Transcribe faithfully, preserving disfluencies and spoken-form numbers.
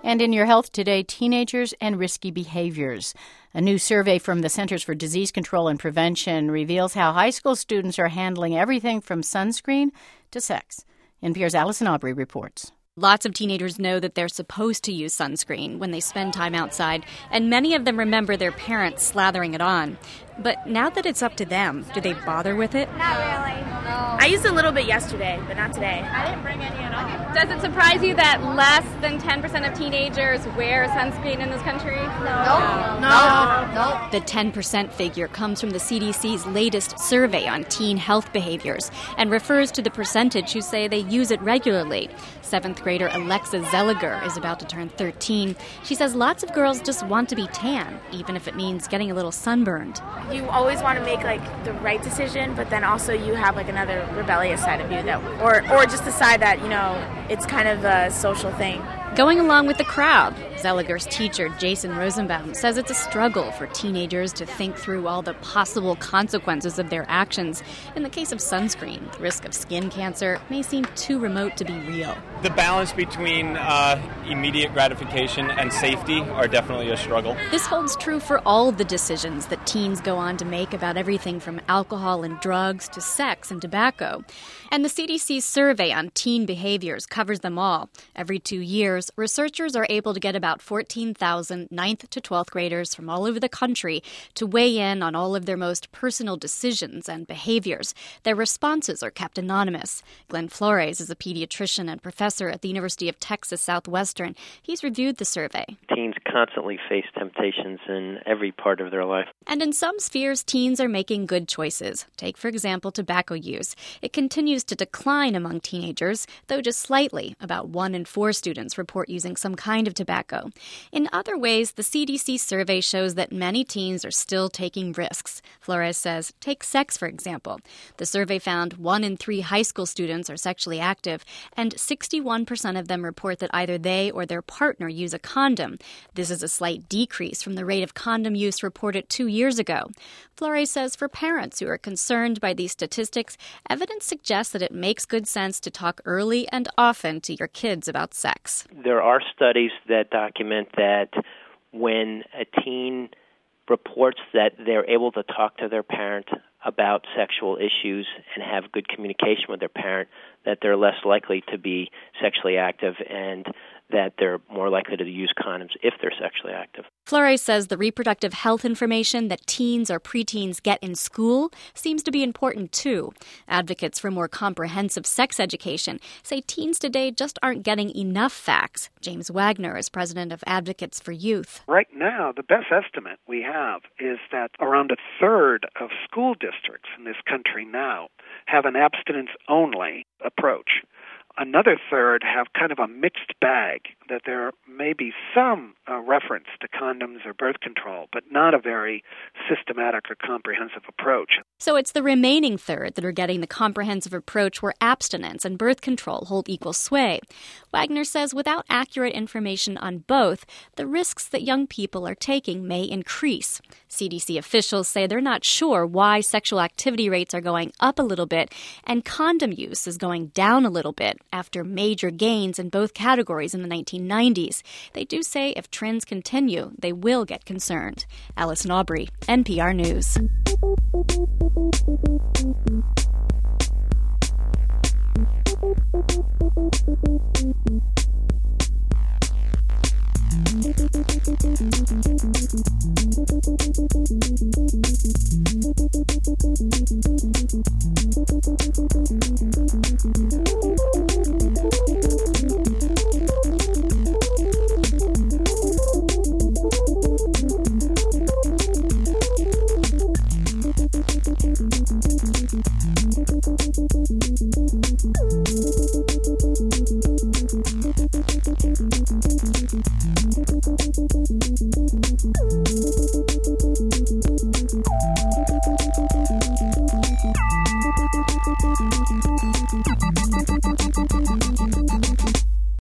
And in your Health Today, teenagers and risky behaviors. A new survey from the Centers for Disease Control and Prevention reveals how high school students are handling everything from sunscreen to sex. N P R's Allison Aubrey reports. Lots of teenagers know that they're supposed to use sunscreen when they spend time outside, and many of them remember their parents slathering it on. But now that it's up to them, do they bother with it? Not really. No. I used a little bit yesterday, but not today. I didn't bring any at all. Does it surprise you that less than ten percent of teenagers wear sunscreen in this country? No. No. No. no. The ten percent figure comes from the C D C's latest survey on teen health behaviors and refers to the percentage who say they use it regularly. Seventh grader Alexa Zelliger is about to turn thirteen. She says lots of girls just want to be tan, even if it means getting a little sunburned. You always want to make like the right decision, but then also you have like another rebellious side of you that, or or just decide that, you know, it's kind of a social thing. Going along with the crowd, Zelliger's teacher, Jason Rosenbaum, says it's a struggle for teenagers to think through all the possible consequences of their actions. In the case of sunscreen, the risk of skin cancer may seem too remote to be real. The balance between uh, immediate gratification and safety are definitely a struggle. This holds true for all of the decisions that teens go on to make about everything from alcohol and drugs to sex and tobacco. And the C D C's survey on teen behaviors covers them all. Every two years, researchers are able to get about fourteen thousand ninth to twelfth graders from all over the country to weigh in on all of their most personal decisions and behaviors. Their responses are kept anonymous. Glenn Flores is a pediatrician and professor at the University of Texas Southwestern. He's reviewed the survey. Teens constantly face temptations in every part of their life. And in some spheres, teens are making good choices. Take, for example, tobacco use. It continues to decline among teenagers, though just slightly. About one in four students report using some kind of tobacco. In other ways, the C D C survey shows that many teens are still taking risks. Flores says, take sex, for example. The survey found one in three high school students are sexually active, and sixty-one percent of them report that either they or their partner use a condom. This is a slight decrease from the rate of condom use reported two years ago. Flores says for parents who are concerned by these statistics, evidence suggests that it makes good sense to talk early and often to your kids about sex. There are studies that document that when a teen reports that they're able to talk to their parent about sexual issues and have good communication with their parent, that they're less likely to be sexually active and that they're more likely to use condoms if they're sexually active. Flores says the reproductive health information that teens or preteens get in school seems to be important too. Advocates for more comprehensive sex education say teens today just aren't getting enough facts. James Wagner is president of Advocates for Youth. Right now, the best estimate we have is that around a third of school districts in this country now have an abstinence-only approach. Another third have kind of a mixed bag, that there may be some uh, reference to condoms or birth control, but not a very systematic or comprehensive approach. So it's the remaining third that are getting the comprehensive approach where abstinence and birth control hold equal sway. Wagner says without accurate information on both, the risks that young people are taking may increase. C D C officials say they're not sure why sexual activity rates are going up a little bit and condom use is going down a little bit after major gains in both categories in the nineteen nineties. They do say if trends continue, they will get concerned. Allison Aubrey, N P R News.